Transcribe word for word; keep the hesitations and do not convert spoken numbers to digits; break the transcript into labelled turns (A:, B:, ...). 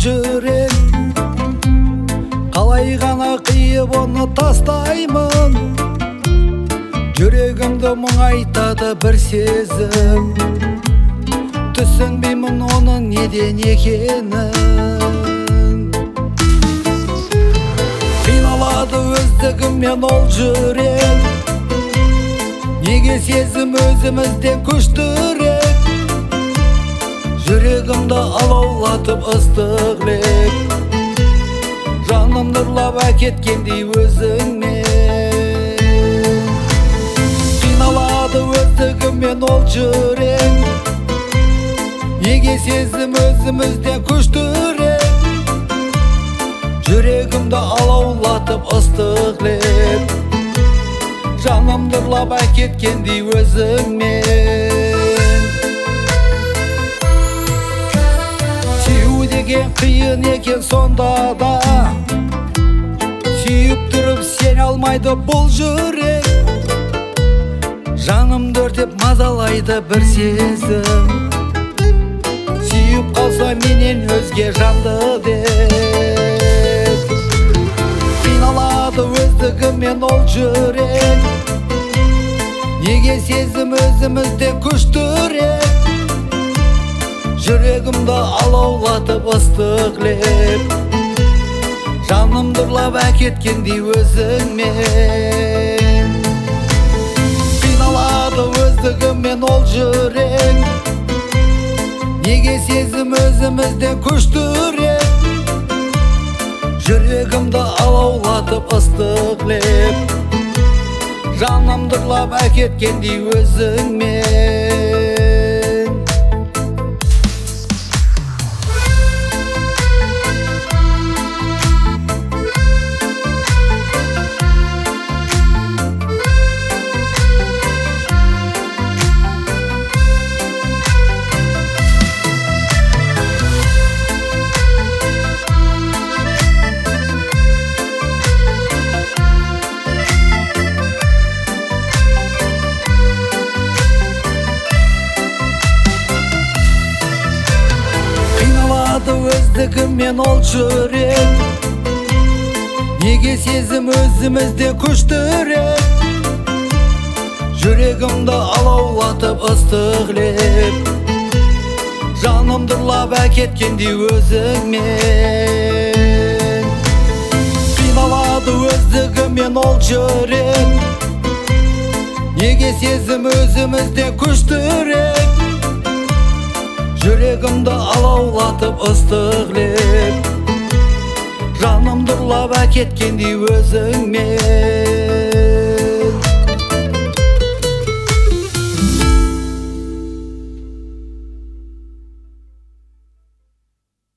A: жүрек, қалай ғана қиып оны тастаймын. Жүрегімді мұңайтады бір сезім, түсінбеймін оның неден екенін. Қиналады өздігіммен ол жүрек, неге сезім өзімізден күштірек. Жүрегімді алаулатып ыстық леп, жаным нұрлап әкеткендей өзіңмен. Қиналады өздігіммен ол жүрек, неге сезім өзімізден күштірек. Жүрегімді алаулатып ыстық леп, жаным нұрлап әкеткендей өзіңмен. Сүйу деген қиын екен сонда да, сүйіп тұрып сен алмайды бұл жүрек. Жанымды өртеп мазалайды бір сезім, сүйіп қалса менен өзге жанды деп. Қиналады өздігіммен ол жүрек, неге сезім өзімізден күштірек. Жүрегімді алаулатып ыстық леп, жанымды ұрлап әкеткендей өзіңмен. Қиналады өздігіммен ол жүрек, неге сезім өзімізден күштірек. Жүрегімді алаулатып ыстық леп, жанымды ұрлап әкеткендей өзіңмен. Өздігіммен ол жүрек, неге сезім өзімізден күштірек. Жүрегімді алаулатып ыстық леп, жанымды ұрлап әкеткендей өзіңмен. Қиналады өздігіммен ол жүрек, неге сезім өзімізден күштірек. Жүрегімді алаулатып ыстық леп, жанымды ұрлап әкеткендей өзіңмен.